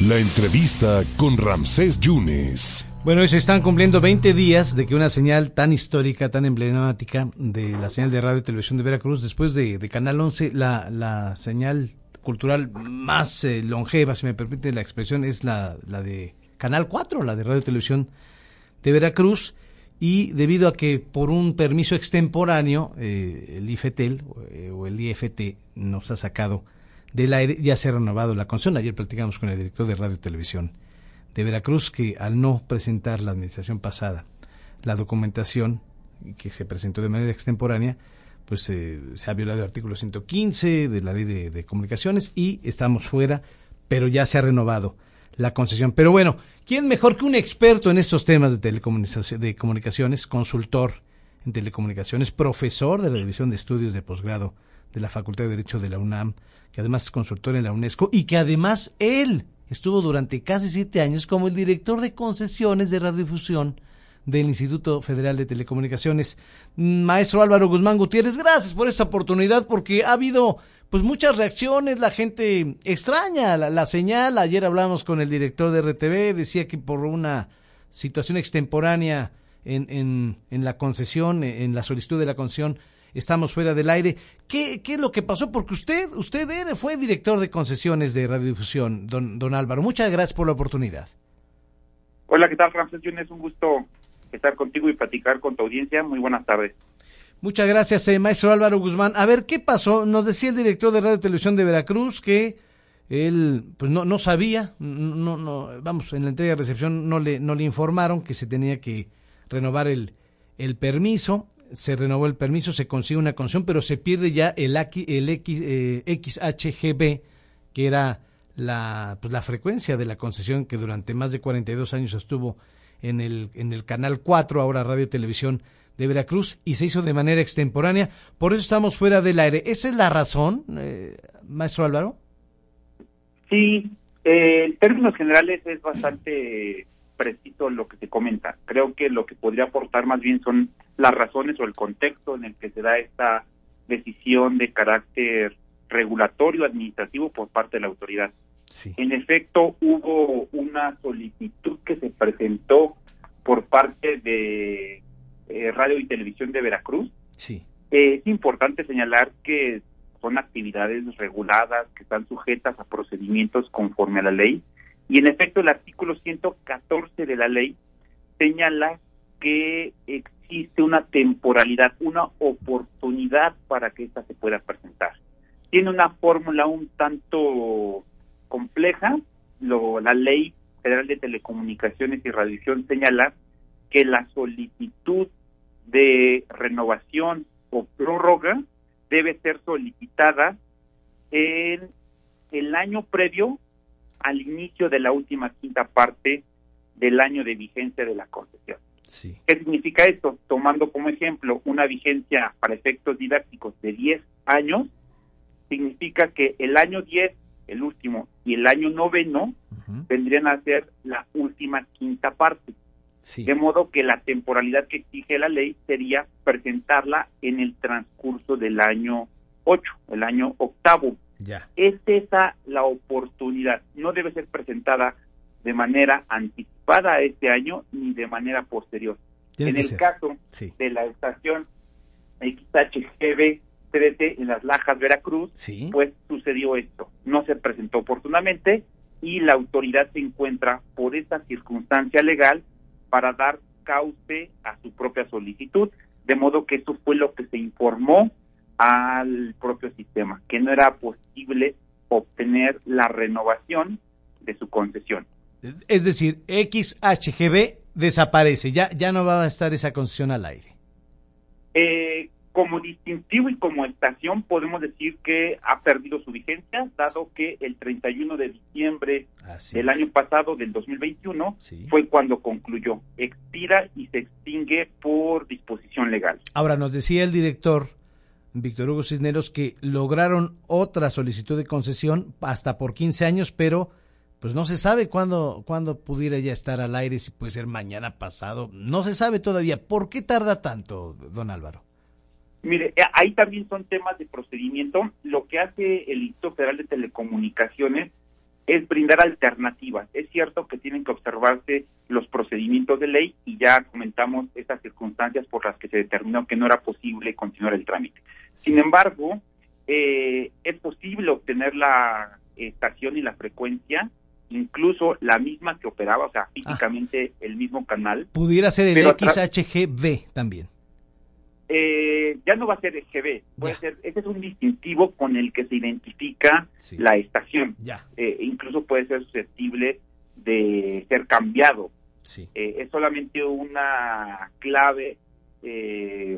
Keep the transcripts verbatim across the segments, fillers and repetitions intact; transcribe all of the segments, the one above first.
La entrevista con Ramsés Yunes. Bueno, se están cumpliendo veinte días de que una señal tan histórica, tan emblemática de la señal de radio y televisión de Veracruz, después de, de Canal once, la, la señal cultural más eh, longeva, si me permite la expresión, es la, la de Canal cuatro, la de radio y televisión de Veracruz, y debido a que por un permiso extemporáneo, eh, el IFETEL eh, o el I F T nos ha sacado del aire, ya se ha renovado la concesión. Ayer platicamos con el director de Radio y Televisión de Veracruz que al no presentar la administración pasada la documentación que se presentó de manera extemporánea, pues eh, se ha violado el artículo ciento quince de la ley de, de comunicaciones y estamos fuera, pero ya se ha renovado la concesión. Pero bueno, ¿quién mejor que un experto en estos temas de telecomunicaciones, de comunicaciones, consultor en telecomunicaciones, profesor de la División de Estudios de Posgrado de la Facultad de Derecho de la UNAM, que además es consultor en la UNESCO y que además él estuvo durante casi siete años como el director de concesiones de radiodifusión del Instituto Federal de Telecomunicaciones? Maestro Álvaro Guzmán Gutiérrez, gracias por esta oportunidad, porque ha habido pues muchas reacciones, la gente extraña la, la señal. Ayer hablamos con el director de R T V, decía que por una situación extemporánea en, en, en la concesión, en la solicitud de la concesión, estamos fuera del aire. ¿Qué, qué es lo que pasó? Porque usted usted era, fue director de concesiones de radiodifusión, don, don Álvaro. Muchas gracias por la oportunidad. Hola, ¿qué tal, Ramsés Yunes? Un gusto estar contigo y platicar con tu audiencia. Muy buenas tardes. Muchas gracias, eh, maestro Álvaro Guzmán. A ver, ¿qué pasó? Nos decía el director de Radio y Televisión de Veracruz que él pues no no sabía, no no vamos, en la entrega de recepción no le no le informaron que se tenía que renovar el el permiso. Se renovó el permiso, se consigue una concesión, pero se pierde ya el, el X, eh, X H G B, que era la pues la frecuencia de la concesión que durante más de cuarenta y dos años estuvo en el en el Canal cuatro, ahora Radio y Televisión de Veracruz, y se hizo de manera extemporánea. Por eso estamos fuera del aire. ¿Esa es la razón, eh, maestro Álvaro? Sí, eh, en términos generales es bastante preciso lo que se comenta. Creo que lo que podría aportar más bien son las razones o el contexto en el que se da esta decisión de carácter regulatorio administrativo por parte de la autoridad. Sí. En efecto, hubo una solicitud que se presentó por parte de eh, Radio y Televisión de Veracruz. Sí. Eh, es importante señalar que son actividades reguladas, que están sujetas a procedimientos conforme a la ley, y en efecto el artículo ciento catorce de la ley señala que existe una temporalidad, una oportunidad para que ésta se pueda presentar. Tiene una fórmula un tanto compleja. Lo, la Ley Federal de Telecomunicaciones y Radiodifusión señala que la solicitud de renovación o prórroga debe ser solicitada en el año previo al inicio de la última quinta parte del año de vigencia de la concesión. Sí. ¿Qué significa esto? Tomando como ejemplo una vigencia para efectos didácticos de diez años, significa que el año diez, el último, y el año noveno uh-huh. vendrían a ser la última quinta parte. Sí. De modo que la temporalidad que exige la ley sería presentarla en el transcurso del año ocho, el año octavo. Ya. Es esa la oportunidad. No debe ser presentada de manera anticipada a este año ni de manera posterior. Tiene en el ser. caso sí. de la estación X H G B C D T en Las Lajas, Veracruz, sí. pues sucedió esto. No se presentó oportunamente y la autoridad se encuentra por esta circunstancia legal para dar cauce a su propia solicitud, de modo que eso fue lo que se informó al propio sistema, que no era posible obtener la renovación de su concesión. Es decir, X H G B desaparece, ya ya no va a estar esa concesión al aire. Eh, como distintivo y como estación podemos decir que ha perdido su vigencia, dado que el treinta y uno de diciembre Así del es. año pasado, del dos mil veintiuno, sí. fue cuando concluyó. Expira y se extingue por disposición legal. Ahora, nos decía el director Víctor Hugo Cisneros que lograron otra solicitud de concesión hasta por quince años, pero pues no se sabe cuándo, cuándo pudiera ya estar al aire, si puede ser mañana, pasado, no se sabe todavía. ¿Por qué tarda tanto, don Álvaro? Mire, ahí también son temas de procedimiento. Lo que hace el Instituto Federal de Telecomunicaciones es brindar alternativas. Es cierto que tienen que observarse los procedimientos de ley y ya comentamos estas circunstancias por las que se determinó que no era posible continuar el trámite. Sí. Sin embargo, eh, es posible obtener la estación y la frecuencia, incluso la misma que operaba, o sea, físicamente ah. el mismo canal. Pudiera ser el X H G V también. Eh, ya no va a ser el G B, puede ya. ser, ese es un distintivo con el que se identifica sí. la estación. Ya. Eh, incluso puede ser susceptible de ser cambiado. Sí. Eh, es solamente una clave eh,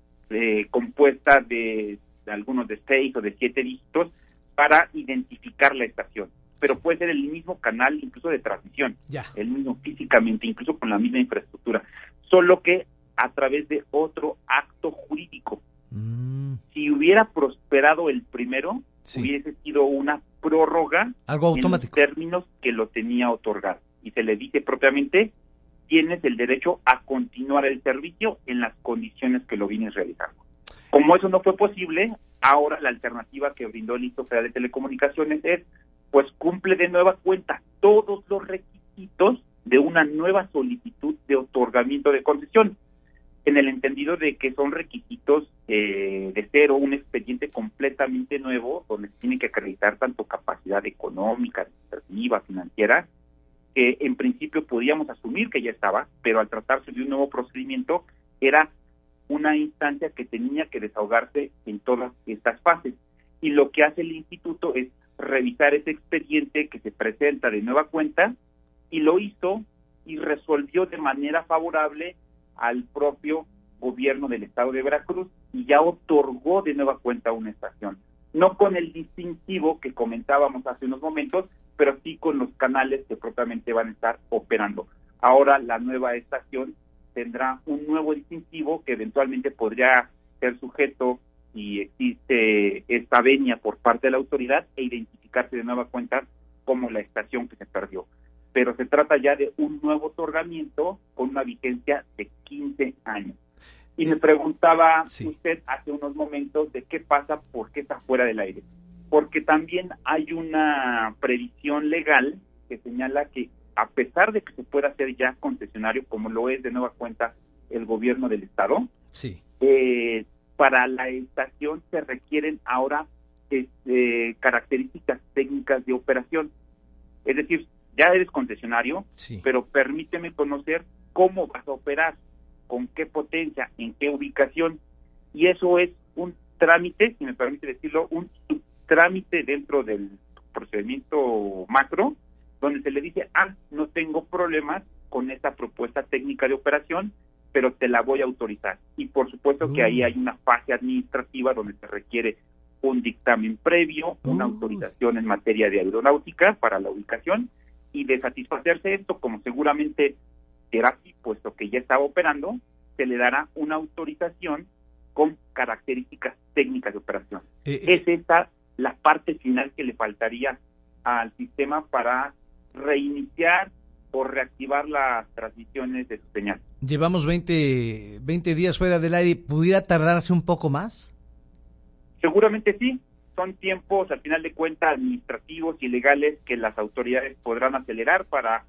eh, compuesta de, de algunos de seis o de siete dígitos para identificar la estación. Pero puede ser el mismo canal, incluso de transmisión, ya. el mismo físicamente, incluso con la misma infraestructura. Solo que a través de otro acto jurídico. Mm. Si hubiera prosperado el primero, sí. hubiese sido una prórroga algo automático en los términos que lo tenía otorgado. Y se le dice propiamente, tienes el derecho a continuar el servicio en las condiciones que lo vienes realizando. Como eso no fue posible, ahora la alternativa que brindó el Instituto Federal de Telecomunicaciones es, pues cumple de nueva cuenta todos los requisitos de una nueva solicitud de otorgamiento de concesión, en el entendido de que son requisitos eh, de cero, un expediente completamente nuevo, donde se tiene que acreditar tanto capacidad económica, administrativa, financiera, que en principio podíamos asumir que ya estaba, pero al tratarse de un nuevo procedimiento, era una instancia que tenía que desahogarse en todas estas fases. Y lo que hace el instituto es revisar ese expediente que se presenta de nueva cuenta, y lo hizo y resolvió de manera favorable al propio gobierno del estado de Veracruz y ya otorgó de nueva cuenta una estación, no con el distintivo que comentábamos hace unos momentos, pero sí con los canales que propiamente van a estar operando. Ahora la nueva estación tendrá un nuevo distintivo que eventualmente podría ser sujeto, si existe esta venia por parte de la autoridad, e identificarse de nueva cuenta como la estación que se perdió. Pero se trata ya de un nuevo otorgamiento con una vigencia de quince años. Y me preguntaba sí. usted hace unos momentos de qué pasa, por qué está fuera del aire. Porque también hay una previsión legal que señala que a pesar de que se pueda hacer ya concesionario, como lo es de nueva cuenta el gobierno del estado, sí. eh, para la estación se requieren ahora este, características técnicas de operación. Es decir, ya eres concesionario, sí. pero permíteme conocer cómo vas a operar, con qué potencia, en qué ubicación, y eso es un trámite, si me permite decirlo, un subtrámite dentro del procedimiento macro, donde se le dice, ah, no tengo problemas con esta propuesta técnica de operación, pero te la voy a autorizar. Y por supuesto uh. que ahí hay una fase administrativa donde se requiere un dictamen previo, una uh. autorización en materia de aeronáutica para la ubicación, y de satisfacerse esto, como seguramente será así, puesto que ya estaba operando, se le dará una autorización con características técnicas de operación. Eh, es esta la parte final que le faltaría al sistema para reiniciar o reactivar las transmisiones de su señal. Llevamos veinte, veinte días fuera del aire, ¿pudiera tardarse un poco más? Seguramente sí. Son tiempos, al final de cuentas, administrativos y legales que las autoridades podrán acelerar para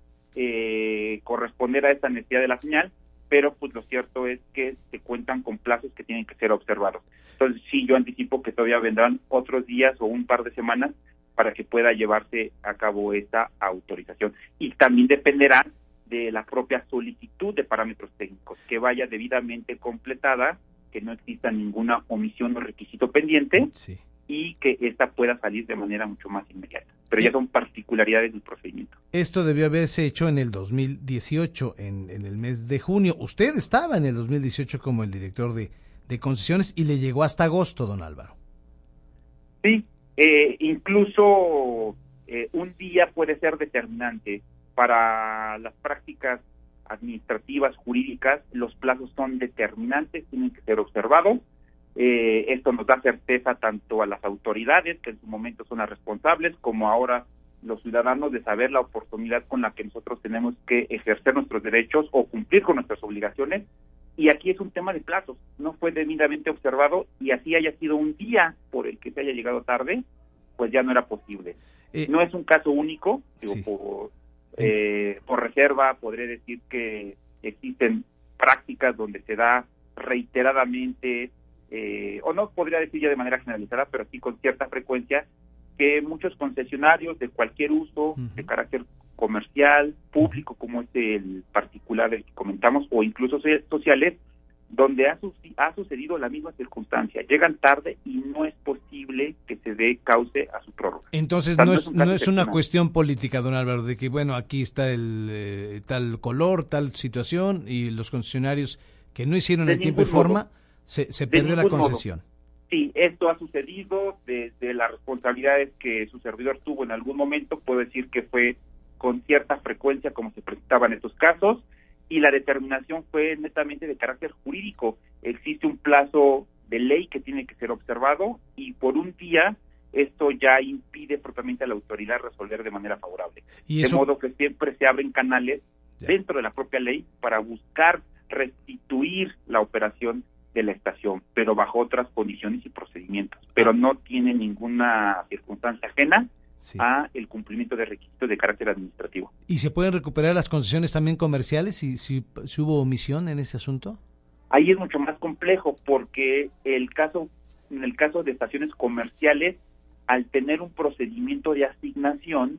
eh, corresponder a esta necesidad de la señal, pero pues lo cierto es que se cuentan con plazos que tienen que ser observados. Entonces sí, yo anticipo que todavía vendrán otros días o un par de semanas para que pueda llevarse a cabo esta autorización. Y también dependerá de la propia solicitud de parámetros técnicos, que vaya debidamente completada, que no exista ninguna omisión o requisito pendiente, sí. y que esta pueda salir de manera mucho más inmediata. Pero ya son particularidades del procedimiento. Esto debió haberse hecho en el dos mil dieciocho, en, en el mes de junio. Usted estaba en el dos mil dieciocho como el director de, de concesiones y le llegó hasta agosto, don Álvaro. Sí, eh, incluso eh, un día puede ser determinante para las prácticas administrativas, jurídicas. Los plazos son determinantes, tienen que ser observados. Eh, esto nos da certeza tanto a las autoridades, que en su momento son las responsables, como ahora los ciudadanos, de saber la oportunidad con la que nosotros tenemos que ejercer nuestros derechos o cumplir con nuestras obligaciones. Y aquí es un tema de plazos, no fue debidamente observado, y así haya sido un día por el que se haya llegado tarde, pues ya no era posible. Eh, no es un caso único, digo, sí. por, eh, por reserva podré decir que existen prácticas donde se da reiteradamente, eh, o no podría decir ya de manera generalizada, pero sí con cierta frecuencia, que muchos concesionarios de cualquier uso, uh-huh. de carácter comercial, público, como es el particular del que comentamos, o incluso sociales, donde ha, su- ha sucedido la misma circunstancia. Llegan tarde y no es posible que se dé cauce a su prórroga. Entonces, o sea, no, no es, es, un no caso es una excepcional. cuestión política, don Álvaro, de que, bueno, aquí está el eh, tal color, tal situación, y los concesionarios que no hicieron De el tiempo y ningún modo. forma, se, se De perdió la ningún modo. concesión. Sí, esto ha sucedido desde las responsabilidades que su servidor tuvo en algún momento. Puedo decir que fue con cierta frecuencia como se presentaban estos casos, y la determinación fue netamente de carácter jurídico. Existe un plazo de ley que tiene que ser observado, y por un día esto ya impide propiamente a la autoridad resolver de manera favorable. ¿Y De eso? modo que siempre se abren canales Ya. dentro de la propia ley para buscar restituir la operación de la estación, pero bajo otras condiciones y procedimientos, pero Ah. no tiene ninguna circunstancia ajena Sí. a el cumplimiento de requisitos de carácter administrativo. ¿Y se pueden recuperar las concesiones también comerciales si, si, si hubo omisión en ese asunto? Ahí es mucho más complejo, porque el caso, en el caso de estaciones comerciales, al tener un procedimiento de asignación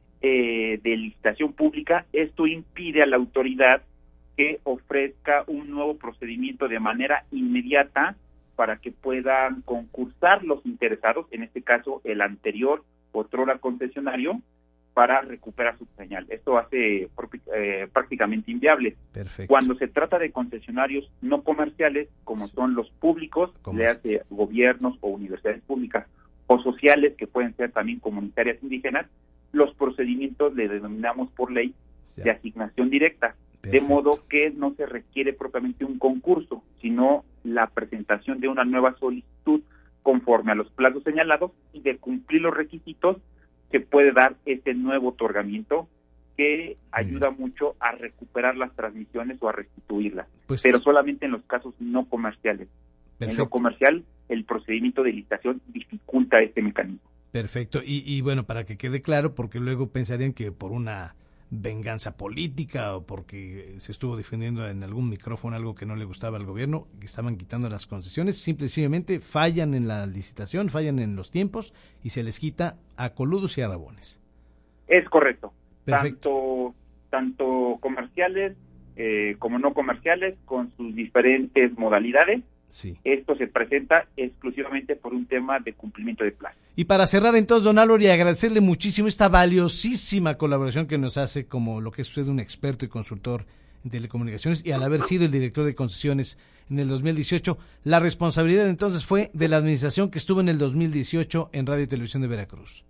eh, de licitación pública, esto impide a la autoridad que ofrezca un nuevo procedimiento de manera inmediata para que puedan concursar los interesados, en este caso el anterior otrora concesionario, para recuperar su señal. Esto hace eh, prácticamente inviable. Perfecto. Cuando se trata de concesionarios no comerciales, como son los públicos, le hace gobiernos o universidades públicas, o sociales, que pueden ser también comunitarias indígenas, los procedimientos le denominamos por ley Ya. de asignación directa. Perfecto. De modo que no se requiere propiamente un concurso, sino la presentación de una nueva solicitud conforme a los plazos señalados, y de cumplir los requisitos se puede dar este nuevo otorgamiento que ayuda bien. mucho a recuperar las transmisiones o a restituirlas, Pues, pero solamente en los casos no comerciales. perfecto. En lo comercial, el procedimiento de licitación dificulta este mecanismo. Perfecto. Y, y bueno, para que quede claro, porque luego pensarían que por una venganza política o porque se estuvo defendiendo en algún micrófono algo que no le gustaba al gobierno, que estaban quitando las concesiones, simplemente fallan en la licitación, fallan en los tiempos y se les quita a coludos y a rabones. Es correcto. Perfecto. Tanto, tanto comerciales eh, como no comerciales, con sus diferentes modalidades. Sí. Esto se presenta exclusivamente por un tema de cumplimiento de plazo. Y para cerrar entonces, don Álvaro, y agradecerle muchísimo esta valiosísima colaboración que nos hace como lo que es usted, un experto y consultor en telecomunicaciones, y al haber sido el director de concesiones en el dos mil dieciocho, la responsabilidad entonces fue de la administración que estuvo en el dos mil dieciocho en Radio y Televisión de Veracruz.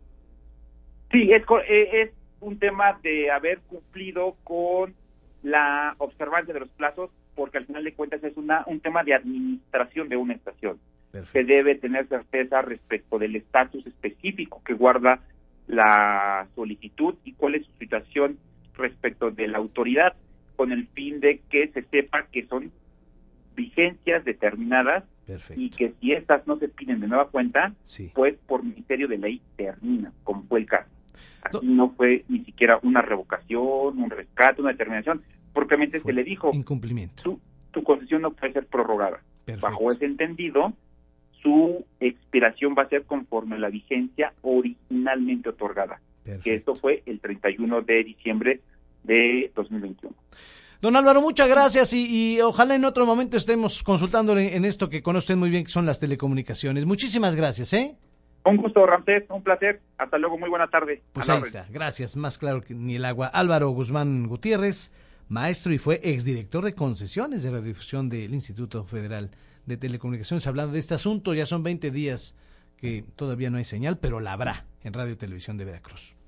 Sí, es, es un tema de haber cumplido con la observancia de los plazos, porque al final de cuentas es una un tema de administración de una estación. Perfecto. Se debe tener certeza respecto del estatus específico que guarda la solicitud y cuál es su situación respecto de la autoridad, con el fin de que se sepa que son vigencias determinadas. Perfecto. Y que si estas no se piden de nueva cuenta, Sí. pues por ministerio de ley termina, como fue el caso. Aquí No. no fue ni siquiera una revocación, un rescate, una determinación. Propiamente Fue se le dijo, incumplimiento. tu, tu concesión no puede ser prorrogada. Perfecto. Bajo ese entendido, su expiración va a ser conforme a la vigencia originalmente otorgada, Perfecto. que esto fue el treinta y uno de diciembre de dos mil veintiuno. Don Álvaro, muchas gracias y, y ojalá en otro momento estemos consultándole en esto que conoce usted muy bien, que son las telecomunicaciones. Muchísimas gracias, ¿eh? Un gusto, Ramsés, un placer. Hasta luego, muy buena tarde. Pues A la ahí orden. está, gracias, más claro que ni el agua. Álvaro Guzmán Gutiérrez, maestro y fue exdirector de concesiones de radiodifusión del Instituto Federal de Telecomunicaciones, hablando de este asunto. Ya son veinte días que todavía no hay señal, pero la habrá en Radio y Televisión de Veracruz.